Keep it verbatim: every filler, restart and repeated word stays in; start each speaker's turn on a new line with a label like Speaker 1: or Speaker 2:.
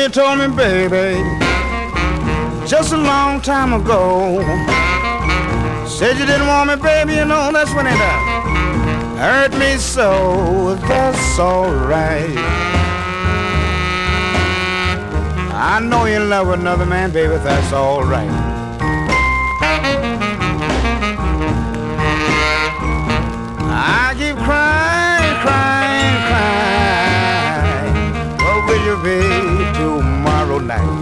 Speaker 1: you told me, baby, just a long time ago. Said you didn't want me, baby, you know that's when it uh, hurt me so. That's alright. I know you're in love with another man, baby, that's alright. I keep crying, crying, crying. What will you be tomorrow night?